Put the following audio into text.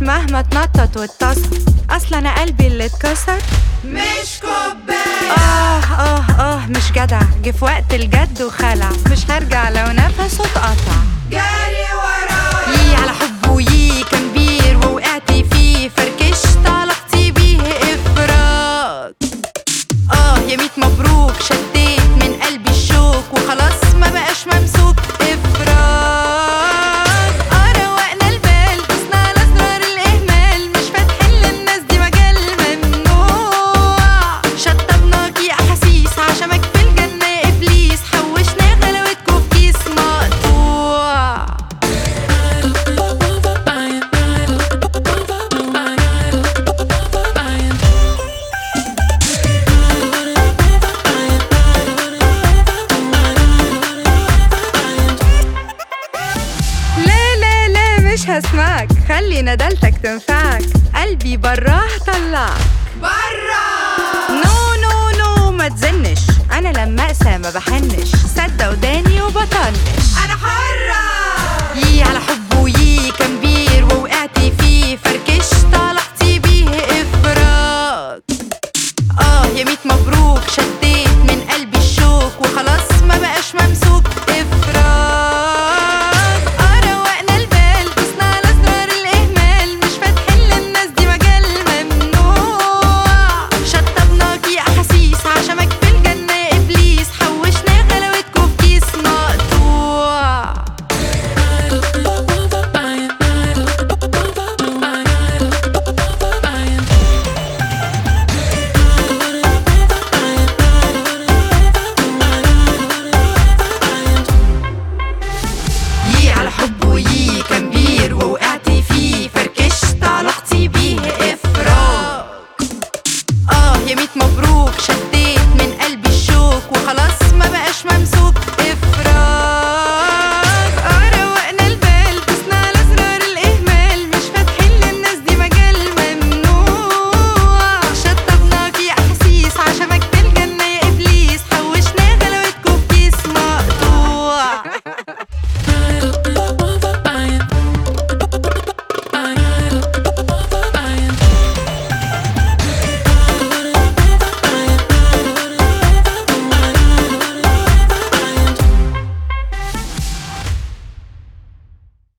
مهما تنطط واتصل، اصلا انا قلبي اللي اتكسر مش كوباية. مش جدع، جه في وقت الجد وخلع، مش هرجع لو نفسه اتقطع. جاري ورايا على حبه كان بير ووقعتي فيه، فركشت علاقتي بيه افراج. يا ميت مبروك، شديت من قلبي الشوك وخلاص ما بقاش ممسوك افراج. روقنا البال، دوسنا على زرار الاهمال، مش فاتحين للناس دي مجال ممنوع. شطبناكي احاسيس عشمك في الجنة ابليس، حوشنا غلاوتكوا في كيس مقطوع. مش هسمعك، خلي ندالتك تنفعك، قلبي براه طلعك برا. نو ما تزنش، انا لما اقسى ما بحنش، صدق وداني وبطنش. انا حرة